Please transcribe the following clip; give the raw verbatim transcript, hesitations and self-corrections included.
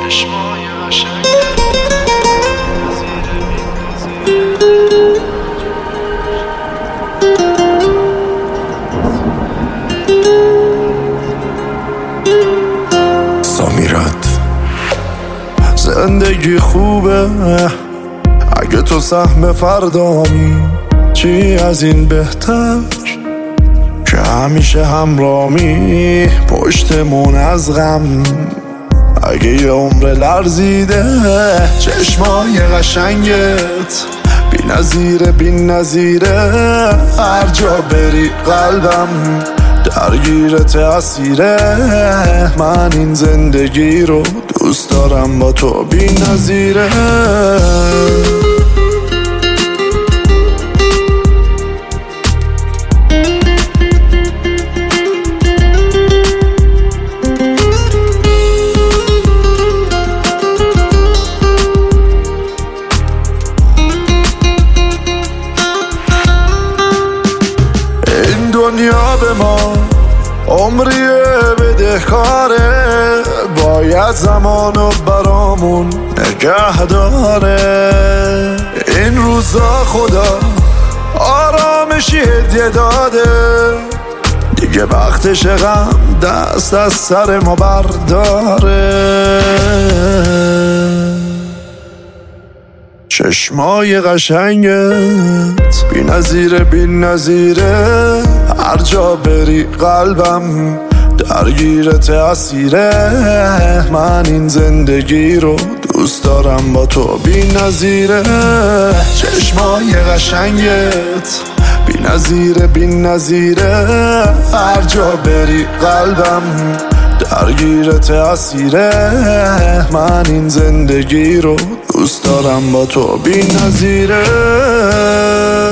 چشمای قشنگ سامیرات. زندگی خوبه اگه تو سهم فردامی، چی از این بهتر که همیشه همرامی پشتمون از غم. اگه یه عمر لرزیده چشمای قشنگت بی نظیره بی نظیره، هر جا بری قلبم درگیرت اسیره. من این زندگی رو دوست دارم با تو بی نظیره. دنیا به ما عمریه بدهکاره، باید زمانو برامون نگه داره. این روزا خدا آرامشی هدیه داده، دیگه وقتش غم دست از سر ما برداره. چشمای قشنگت بی نظیره بی نظیره، هر جا بری قلبم درگیرت اسیره. من این زندگی رو دوست دارم با تو بی نظیره. چشمای قشنگت بی نظیره بی نظیره، هر جا بری قلبم درگیرت اسیره. من این زندگی رو دوست دارم با تو بی نظیره.